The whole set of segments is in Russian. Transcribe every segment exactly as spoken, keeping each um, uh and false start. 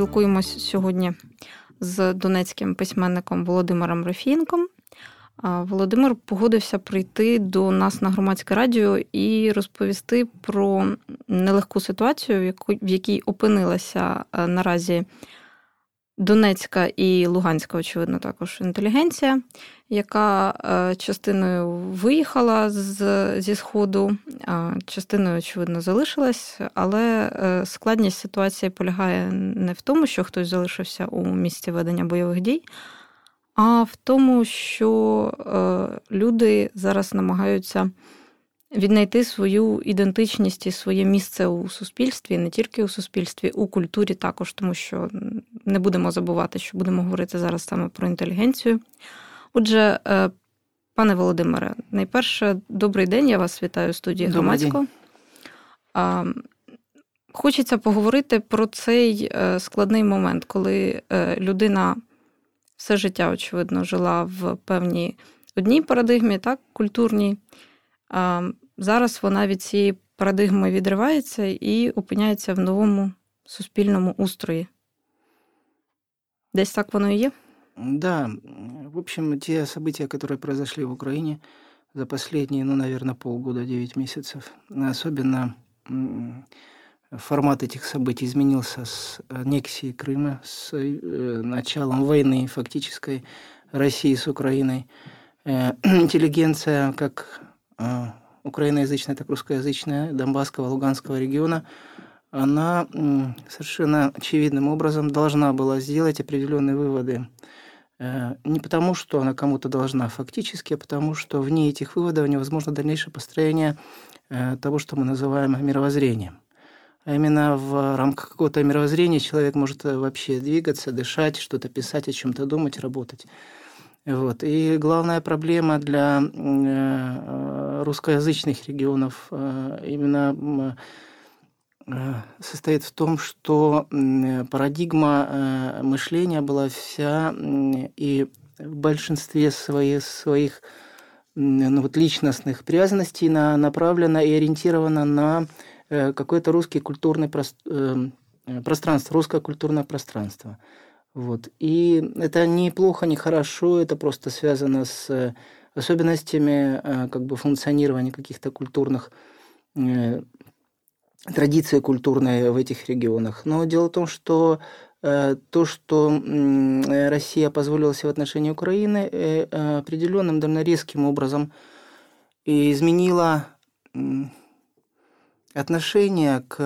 спілкуємось сьогодні з донецьким письменником Володимиром Рафієнком. Володимир погодився прийти до нас на Громадське радіо і розповісти про нелегку ситуацію, в якій опинилася наразі Донецька і Луганська, очевидно, також інтелігенція, яка частиною виїхала з, зі Сходу, частиною, очевидно, залишилась, але складність ситуації полягає не в тому, що хтось залишився у місці ведення бойових дій, а в тому, що люди зараз намагаються віднайти свою ідентичність і своє місце у суспільстві, не тільки у суспільстві, у культурі також, тому що не будемо забувати, що будемо говорити зараз саме про інтелігенцію. Отже, пане Володимире, найперше, добрий день, я вас вітаю у студії Громадського. Хочеться поговорити про цей складний момент, коли людина все життя, очевидно, жила в певній одній парадигмі, так, культурній. Зараз вона від цієї парадигми відривається і опиняється в новому суспільному устрої. Десь так воно і є? Да. В общем, те события, которые произошли в Украине за последние, ну, наверное, полгода, девять месяцев, особенно формат этих событий изменился с аннексией Крыма, с началом войны фактической России с Украиной. Интеллигенция, как украиноязычная, так и русскоязычная, Донбасского, Луганского региона, она совершенно очевидным образом должна была сделать определенные выводы. Не потому, что она кому-то должна фактически, а потому, что вне этих выводов невозможно дальнейшее построение того, что мы называем мировоззрением. А именно в рамках какого-то мировоззрения человек может вообще двигаться, дышать, что-то писать, о чем-то думать, работать. Вот. И главная проблема для русскоязычных регионов именно состоит в том, что парадигма мышления была вся и в большинстве своих, своих ну, вот личностных привязанностей на, направлена и ориентирована на какое-то русский культурный пространство, русское культурное пространство. Вот. И это не плохо, не хорошо, это просто связано с особенностями как бы, функционирования каких-то культурных традиций культурной в этих регионах. Но дело в том, что то, что Россия позволила себе в отношении Украины, определенным, довольно резким образом изменила отношение к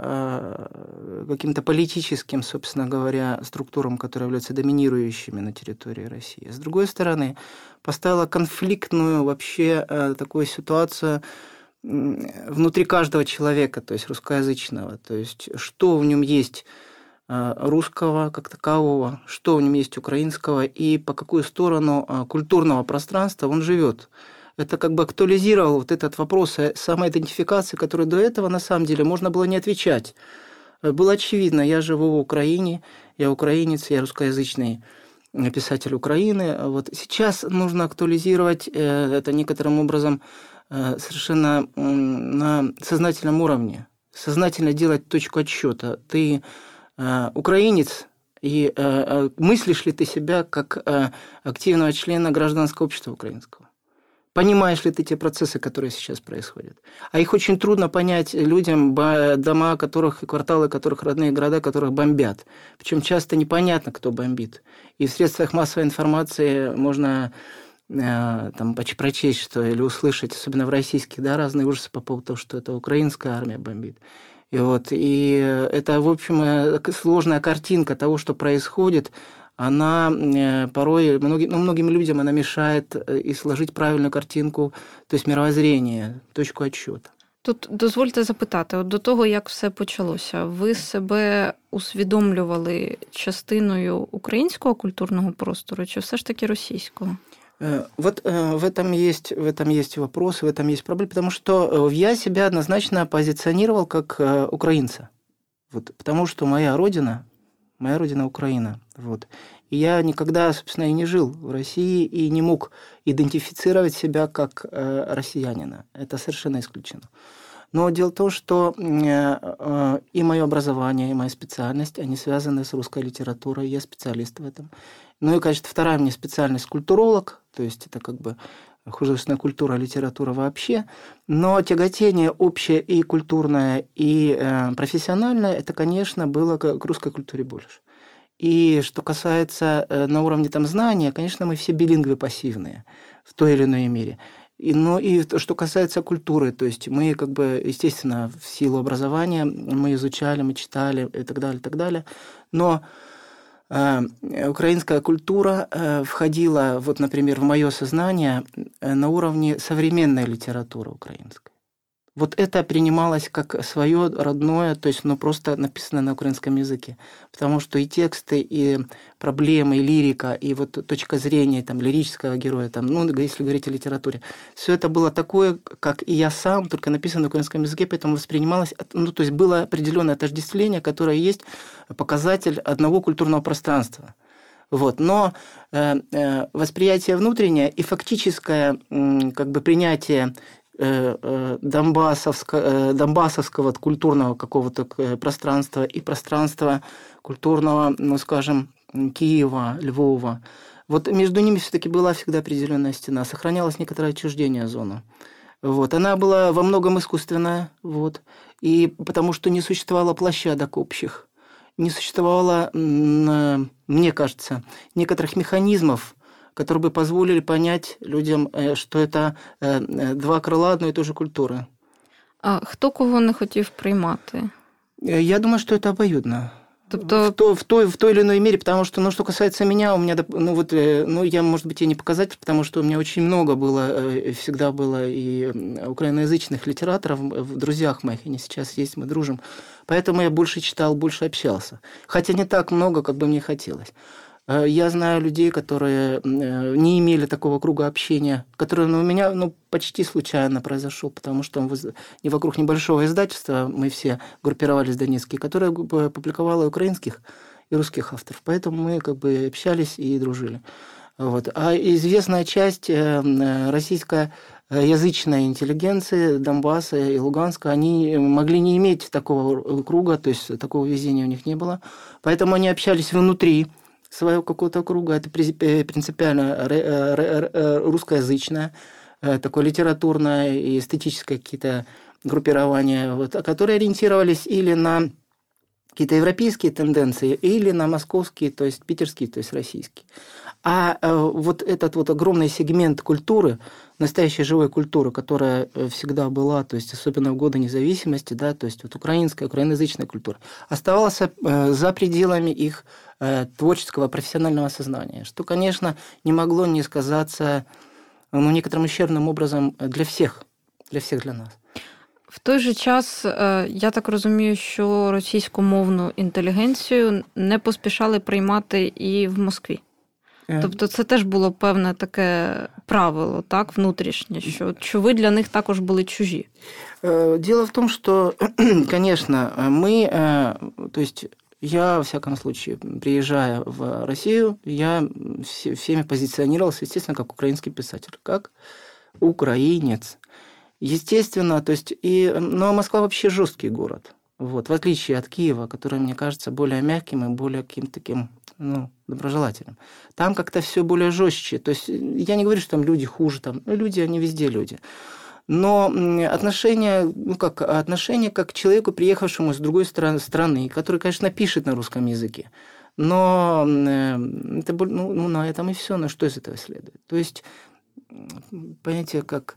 каким-то политическим, собственно говоря, структурам, которые являются доминирующими на территории России. С другой стороны, поставила конфликтную вообще такую ситуацию внутри каждого человека, то есть русскоязычного, то есть что в нем есть русского как такового, что в нем есть украинского и по какую сторону культурного пространства он живет. Это как бы актуализировало вот этот вопрос самоидентификации, который до этого на самом деле можно было не отвечать. Было очевидно, я живу в Украине, я украинец, я русскоязычный писатель Украины. Вот сейчас нужно актуализировать это некоторым образом совершенно на сознательном уровне, сознательно делать точку отсчета. Ты украинец, и мыслишь ли ты себя как активного члена гражданского общества украинского? Понимаешь ли ты те процессы, которые сейчас происходят? А их очень трудно понять людям, дома которых, кварталы которых, родные города которых бомбят. Причем часто непонятно, кто бомбит. И в средствах массовой информации можно там, прочесть что, или услышать, особенно в российских, да, разные ужасы по поводу того, что это украинская армия бомбит. И, вот, и это, в общем, сложная картинка того, что происходит. Она порой многим, ну, многим людям она мешает и сложить правильную картинку, то есть мировоззрение, точку отсчета. Тут дозвольте запитати, от до того, як все почалося, ви себе усвідомлювали частиною українського культурного простору чи все ж таки російського? Вот в этом есть, в этом есть вопрос, в этом есть проблема, потому что я себя однозначно позиционировал как украинца. Вот, потому что моя родина, моя родина Украина. Вот. И я никогда, собственно, и не жил в России и не мог идентифицировать себя как россиянина. Это совершенно исключено. Но дело в том, что и мое образование, и моя специальность, они связаны с русской литературой, я специалист в этом. Ну и, конечно, вторая мне специальность – культуролог, то есть это как бы художественная культура, литература вообще. Но тяготение общее и культурное, и профессиональное – это, конечно, было к русской культуре больше. И что касается на уровне там знания, конечно, мы все билингвы пассивные в той или иной мере. И, ну и что касается культуры, то есть мы как бы, естественно, в силу образования мы изучали, мы читали и так далее, и так далее. Но э, украинская культура э, входила, вот, например, в мое сознание э, на уровне современной литературы украинской. Вот это принималось как свое родное, то есть ну, просто написано на украинском языке. Потому что и тексты, и проблемы, и лирика, и вот точка зрения там, лирического героя, там, ну, если говорить о литературе, все это было такое, как и я сам, только написано на украинском языке, поэтому воспринималось, ну, то есть было определенное отождествление, которое есть показатель одного культурного пространства. Вот. Но э, э, восприятие внутреннее и фактическое э, как бы принятие Донбассовского, Донбассовского культурного какого-то пространства и пространства культурного, ну, скажем, Киева, Львова. Вот между ними все-таки была всегда определенная стена, сохранялось некоторое отчуждение зоны. Вот. Она была во многом искусственная, вот, и потому что не существовало площадок общих, не существовало, мне кажется, некоторых механизмов, которые бы позволили понять людям, що це два крила одної і тої ж культури. А хто кого не хотів приймати? Я думаю, что это обоюдно. Тобто... В, то, в, той, в той или иной мере, потому что, ну, что касается меня, у меня, ну, вот, ну, я, может быть, и не показатель, потому что у меня очень много было, всегда было и украиноязычных литераторов в друзьях моих, они сейчас есть, мы дружим. Поэтому я больше читал, больше общался. Хотя не так много, как бы мне хотелось. Я знаю людей, которые не имели такого круга общения, который ну, у меня ну, почти случайно произошел, потому что не вокруг небольшого издательства мы все группировались донецкие, которое публиковало украинских и русских авторов. Поэтому мы как бы общались и дружили. Вот. А известная часть российскоязычной интеллигенции Донбасса и Луганска, они могли не иметь такого круга, то есть такого везения у них не было. Поэтому они общались внутри своего какого-то круга, это принципиально русскоязычное, такое литературное и эстетическое какие-то группирования, вот, которые ориентировались или на какие-то европейские тенденции, или на московские, то есть питерские, то есть российские. А вот этот вот огромный сегмент культуры, настоящей живой культуры, которая всегда была, то есть особенно в годы независимости, да, то есть вот украинская, украиноязычная культура, оставалась за пределами их творческого, профессионального сознания, что, конечно, не могло не сказаться ну, некоторым ущербным образом для всех, для всіх для нас. В той же час, я так розумію, що російськомовну інтелігенцію не поспішали приймати і в Москві. Тобто це теж було певне таке правило, так, внутрішнє, що, що ви для них також були чужі. Дело в том, что, конечно, мы, то есть я, во всяком случае, приезжая в Россию, я всеми позиционировался, естественно, как украинский писатель, как украинец. Естественно, то есть, и, ну, а Москва вообще жесткий город, вот, в отличие от Киева, который, мне кажется, более мягким и более каким-то таким, ну, доброжелательным. Там как-то все более жестче. То есть, я не говорю, что там люди хуже, там, люди, они везде люди. Но отношение, ну, как, отношение как к человеку, приехавшему с другой страны, который, конечно, пишет на русском языке, но это, ну, ну, на этом и все, но что из этого следует? То есть, понятие как...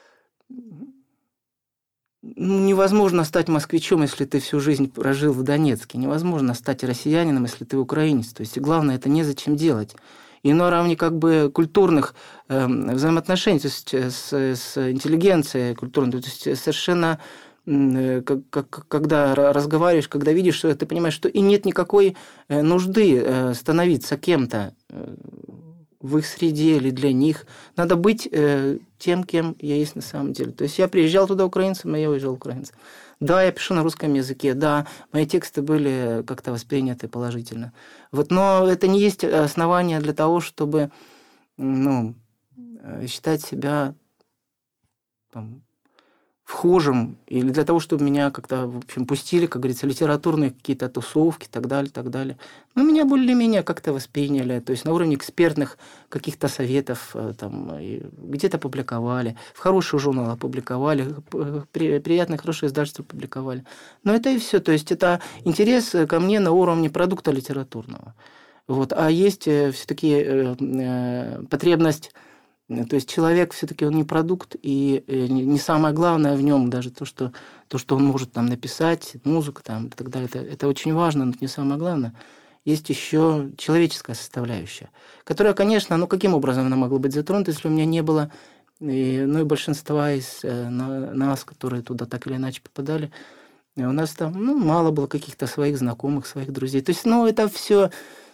Ну, невозможно стать москвичом, если ты всю жизнь прожил в Донецке. Невозможно стать россиянином, если ты украинец. То есть, и главное, это незачем делать. И на уровне как бы культурных э, взаимоотношений, то есть с, с интеллигенцией культурной, то есть совершенно, э, как, как, когда разговариваешь, когда видишь, что ты понимаешь, что и нет никакой нужды э, становиться кем-то э, в их среде или для них. Надо быть э, тем, кем я есть на самом деле. То есть я приезжал туда украинцем, а я уезжал украинцем. Да, я пишу на русском языке, да, мои тексты были как-то восприняты положительно. Вот, но это не есть основание для того, чтобы ну, считать себя там, вхожим, или для того, чтобы меня как-то, в общем, пустили, как говорится, литературные какие-то тусовки и так далее, так далее. Но меня более-менее как-то восприняли, то есть на уровне экспертных каких-то советов там, где-то публиковали, в хорошие журналы опубликовали, приятные, хорошие издательства публиковали. Но это и все, то есть это интерес ко мне на уровне продукта литературного. Вот. А есть все-таки потребность. То есть человек все-таки он не продукт, и не самое главное в нем даже то, что, то, что он может там написать, музыка там, и так далее. Это, это очень важно, но это не самое главное. Есть еще человеческая составляющая, которая, конечно, ну каким образом она могла быть затронута, если у меня не было, и, ну и большинства из нас, которые туда так или иначе попадали, у нас там ну, мало было каких-то своих знакомых, своих друзей. То есть, ну это все,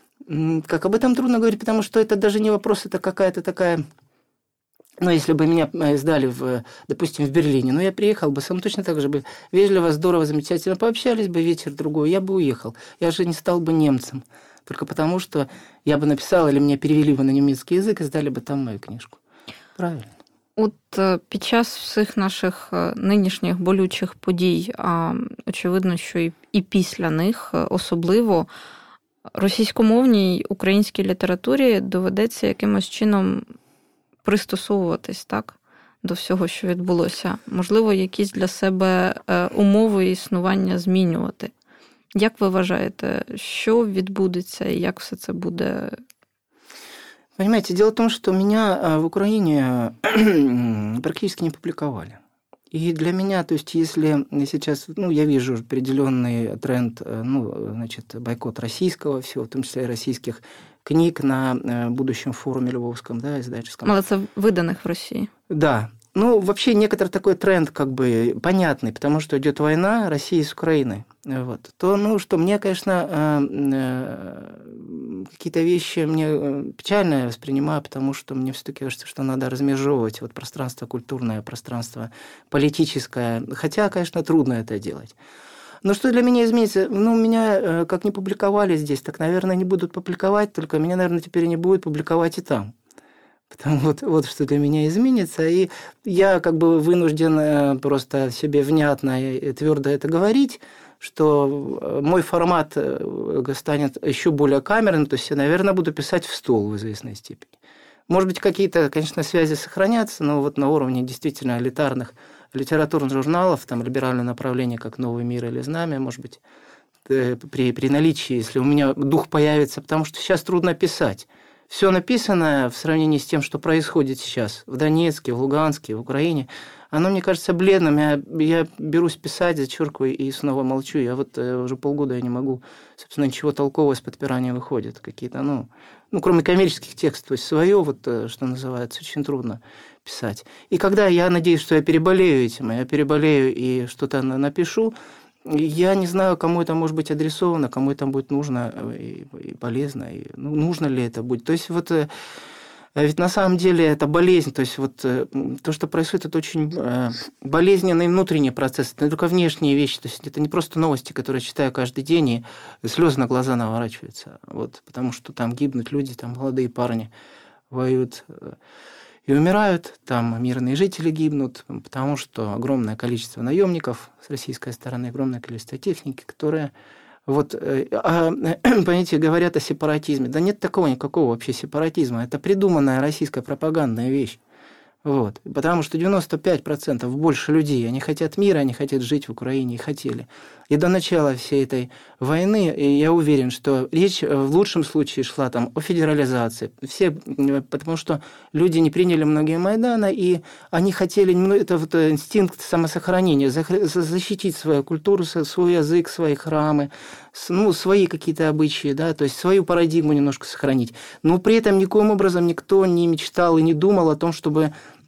как об этом трудно говорить, потому что это даже не вопрос, это какая-то такая... Ну, если бы меня сдали, в, допустим, в Берлине, ну, я приехал бы, сам точно так же бы вежливо, здорово, замечательно пообщались бы вечер-другой, я бы уехал. Я же не стал бы немцем, только потому что я бы написал, или меня перевели бы на немецкий язик і здали би там мою книжку. Правильно. От під час всіх наших нинішніх болючих подій, а очевидно, що і, і після них, особливо російськомовній українській літературі доведеться якимось чином пристосовуватись, так, до всього, що відбулося. Можливо, якісь для себе умови існування змінювати. Як ви вважаєте, що відбудеться і як все це буде? Понимаете, дело в том, что меня в Украине практически не публиковали. И для меня, то есть, если сейчас, ну, я вижу определенный тренд, ну, значит, бойкот российского всего, в том числе и российских книг на будущем форуме Львовском, да, издательском. Але це виданих в России. Да. Ну, вообще некоторый такой тренд как бы понятный, потому что идет война России с Украиной. Вот. То, ну, что мне, конечно, какие-то вещи мне печально я воспринимаю, потому что мне все-таки кажется, что надо размежевывать вот пространство культурное, пространство политическое. Хотя, конечно, трудно это делать. Но что для меня изменится? Ну, меня как не публиковали здесь, так, наверное, не будут публиковать, только меня, наверное, теперь не будут публиковать и там. Потому вот, вот что для меня изменится. И я как бы вынужден просто себе внятно и твердо это говорить, что мой формат станет еще более камерным, то есть я, наверное, буду писать в стол в известной степени. Может быть, какие-то, конечно, связи сохранятся, но вот на уровне действительно элитарных литературных журналов, там либеральное направление, как «Новый мир» или «Знамя», может быть, при, при наличии, если у меня дух появится, потому что сейчас трудно писать. Все написанное в сравнении с тем, что происходит сейчас в Донецке, в Луганске, в Украине, оно, мне кажется, бледным. Я, я берусь писать, зачеркиваю и снова молчу. Я вот уже полгода я не могу, собственно, ничего толкового из подпирания выходит. Какие-то, ну, ну, кроме коммерческих текстов, то есть свое, вот, что называется, очень трудно писать. И когда я надеюсь, что я переболею этим, я переболею и что-то напишу, я не знаю, кому это может быть адресовано, кому это будет нужно и, и полезно, и, ну, нужно ли это будет. То есть вот ведь на самом деле это болезнь, то есть вот то, что происходит, это очень болезненный внутренний процесс, это не только внешние вещи, то есть это не просто новости, которые я читаю каждый день, и слезы на глаза наворачиваются, вот, потому что там гибнут люди, там молодые парни воюют и умирают, там мирные жители гибнут, потому что огромное количество наемников с российской стороны, огромное количество техники, которые, вот, а, понимаете, говорят о сепаратизме. Да нет такого никакого вообще сепаратизма. Это придуманная российская пропагандная вещь. Вот. Потому что девяносто пять процентов больше людей, они хотят мира, они хотят жить в Украине и хотели. И до начала всей этой войны, и я уверен, что речь в лучшем случае шла там о федерализации. Все, потому что люди не приняли многие Майдана, и они хотели, ну, это вот инстинкт самосохранения, защитить свою культуру, свой язык, свои храмы, ну, свои какие-то обычаи, да, то есть свою парадигму немножко сохранить. Но при этом никоим образом никто не мечтал и не думал о том, чтобы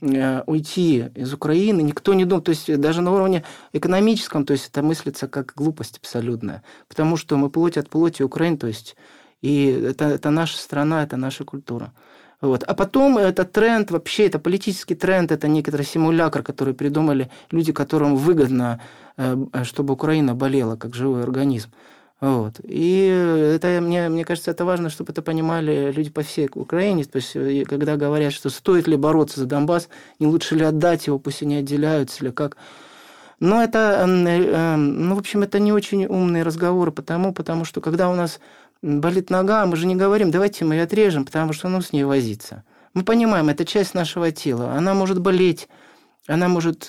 уйти из Украины, никто не думал, то есть даже на уровне экономическом, то есть это мыслится как глупость абсолютная, потому что мы плоть от плоти Украины, то есть и это, это наша страна, это наша культура. Вот. А потом этот тренд, вообще это политический тренд, это некоторый симулятор, который придумали люди, которым выгодно, чтобы Украина болела как живой организм. Вот. И это, мне, мне кажется, это важно, чтобы это понимали люди по всей Украине. То есть, когда говорят, что стоит ли бороться за Донбасс, не лучше ли отдать его, пусть они отделяются, или как. Но это, ну, в общем, это не очень умные разговоры, потому, потому что когда у нас болит нога, мы же не говорим, давайте мы ее отрежем, потому что ну, с ней возиться. Мы понимаем, это часть нашего тела, она может болеть, она может...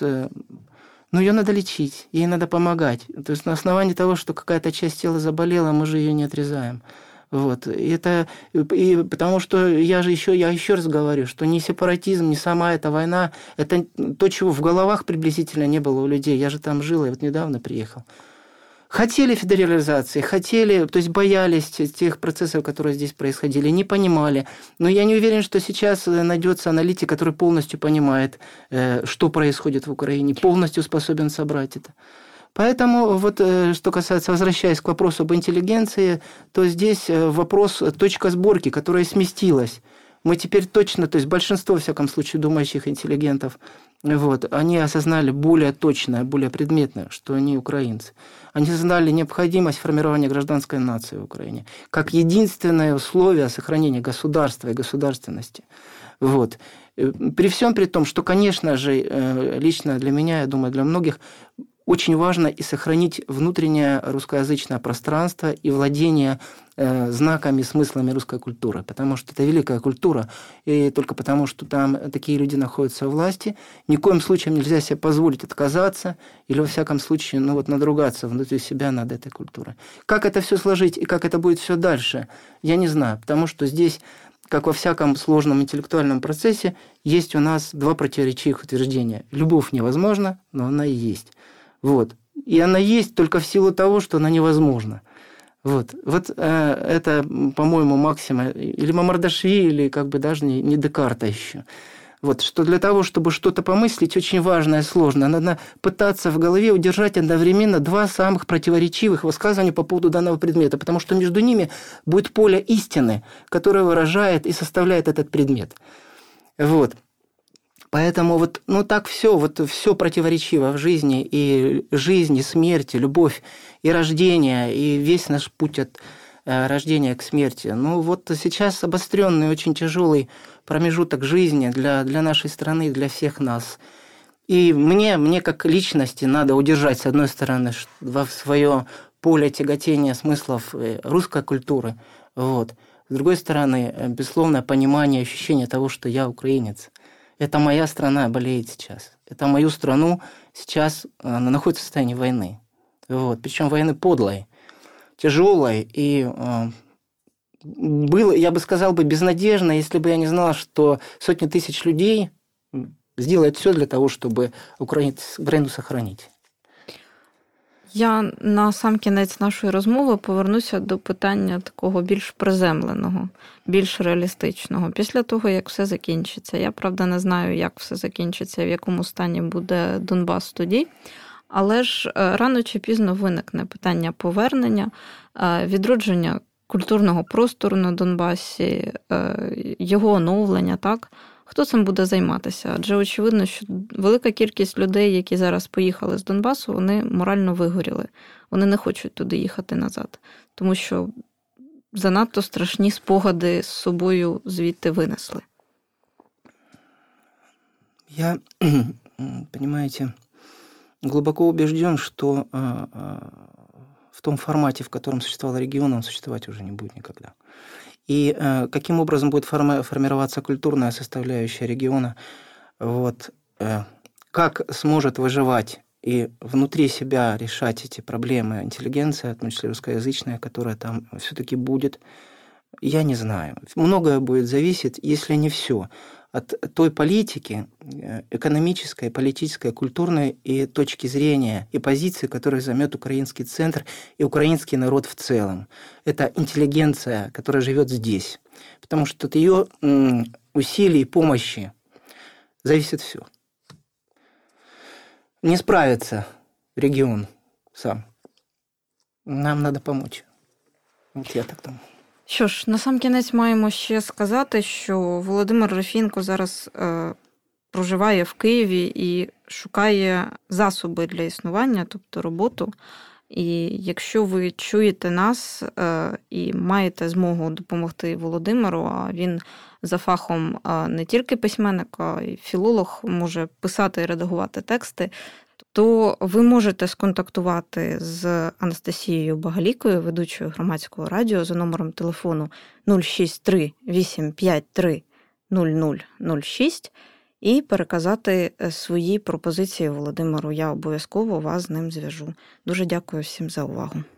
Ну, ее надо лечить, ей надо помогать. То есть на основании того, что какая-то часть тела заболела, мы же ее не отрезаем. Вот. И это, и потому что я же еще, я еще раз говорю, что ни сепаратизм, ни сама эта война, это то, чего в головах приблизительно не было у людей. Я же там жил, я вот недавно приехал. Хотели федерализации, хотели, то есть боялись тех процессов, которые здесь происходили, не понимали. Но я не уверен, что сейчас найдется аналитик, который полностью понимает, что происходит в Украине, полностью способен собрать это. Поэтому, вот, что касается, возвращаясь к вопросу об интеллигенции, то здесь вопрос, точка сборки, которая сместилась. Мы теперь точно, то есть большинство, во всяком случае, думающих интеллигентов, вот, они осознали более точно, более предметно, что они украинцы. Они осознали необходимость формирования гражданской нации в Украине как единственное условие сохранения государства и государственности. Вот. При всем при том, что, конечно же, лично для меня, я думаю, для многих, очень важно и сохранить внутреннее русскоязычное пространство и владение э, знаками, смыслами русской культуры, потому что это великая культура, и только потому, что там такие люди находятся у власти, ни в коем случае нельзя себе позволить отказаться или, во всяком случае, ну, вот, надругаться внутри себя над этой культурой. Как это все сложить и как это будет все дальше, я не знаю, потому что здесь, как во всяком сложном интеллектуальном процессе, есть у нас два противоречивых утверждения. Любовь невозможна, но она и есть. Вот. И она есть только в силу того, что она невозможна. Вот, вот э, это, по-моему, максима или Мамардашвили, или как бы даже не, не Декарта еще. Вот, что для того, чтобы что-то помыслить, очень важное и сложное, надо пытаться в голове удержать одновременно два самых противоречивых высказывания по поводу данного предмета, потому что между ними будет поле истины, которое выражает и составляет этот предмет. Вот. Поэтому вот, ну так все, вот все противоречиво в жизни, и жизнь, и смерть, и любовь, и рождение, и весь наш путь от э, рождения к смерти. Ну вот сейчас обостренный, очень тяжелый промежуток жизни для, для нашей страны, для всех нас. И мне, мне как личности надо удержать, с одной стороны, во свое поле тяготения смыслов русской культуры, вот. С другой стороны, безусловно, понимание, ощущение того, что я украинец. Это моя страна болеет сейчас. Это мою страну сейчас она находится в состоянии войны. Вот. Причем войны подлой, тяжелой. И э, было, я бы сказал, бы безнадежно, если бы я не знал, что сотни тысяч людей сделают все для того, чтобы Україну сохранить. Я на сам кінець нашої розмови повернуся до питання такого більш приземленого, більш реалістичного. Після того, як все закінчиться. Я, правда, не знаю, як все закінчиться, в якому стані буде Донбас тоді. Але ж рано чи пізно виникне питання повернення, відродження культурного простору на Донбасі, його оновлення, так? Хто цим буде займатися? Адже очевидно, що велика кількість людей, які зараз поїхали з Донбасу, вони морально вигоріли. Вони не хочуть туди їхати назад. Тому що занадто страшні спогади з собою звідти винесли. Я, понимаете, глубоко убежден, что в том формате, в котором существовал регион, он существовать уже не будет никогда. И э, каким образом будет форми- формироваться культурная составляющая региона, вот, э, как сможет выживать и внутри себя решать эти проблемы интеллигенция, в том числе русскоязычная, которая там все-таки будет, я не знаю. Многое будет зависеть, если не все, от той политики экономической, политической, культурной и точки зрения и позиции, которую займет украинский центр и украинский народ в целом. Это интеллигенция, которая живет здесь. Потому что от ее усилий и помощи зависит все. Не справится регион сам. Нам надо помочь. Вот я так думаю. Що ж, на сам кінець маємо ще сказати, що Володимир Рефінко зараз е, проживає в Києві і шукає засоби для існування, тобто роботу. І якщо ви чуєте нас е, і маєте змогу допомогти Володимиру, а він за фахом е, не тільки письменник, а й філолог, може писати і редагувати тексти, то ви можете сконтактувати з Анастасією Багалікою, ведучою Громадського радіо, за номером телефону нуль шість три вісім п'ять три нуль нуль нуль шість і переказати свої пропозиції Володимиру. Я обов'язково вас з ним зв'яжу. Дуже дякую всім за увагу.